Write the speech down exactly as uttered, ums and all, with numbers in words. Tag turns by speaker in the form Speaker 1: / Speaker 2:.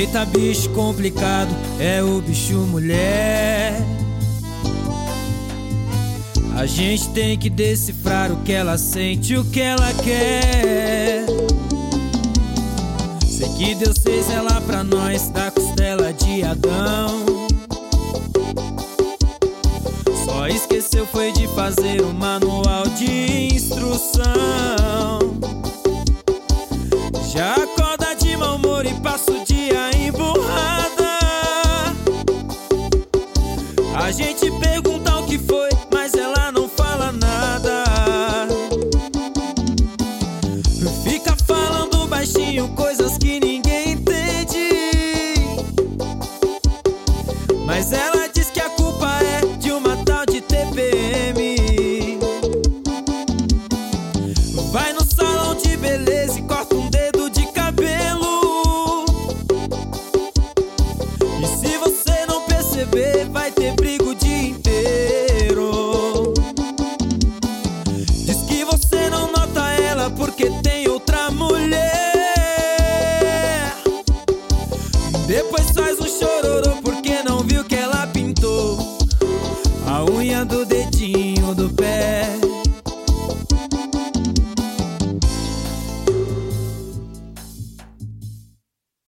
Speaker 1: Eita, bicho complicado, é o bicho mulher. A gente tem que decifrar o que ela sente, o que ela quer. Sei que Deus fez ela pra nós da costela de Adão. Só esqueceu foi de fazer o manual de instrução. Já acorda de mau humor e passa o dia emburrada. A gente pergunta o que foi, mas ela não fala nada. Fica falando baixinho coisas que ninguém entende. Mas ela diz que a culpa é de uma tal de T P M. Vai no salão de beleza e corta um dedo de cabelo. E se você não perceber, vai ter briga o dia inteiro. Diz que você não nota ela porque tem outra mulher. Depois faz um chororô porque não viu que ela pintou a unha do dedinho do pé.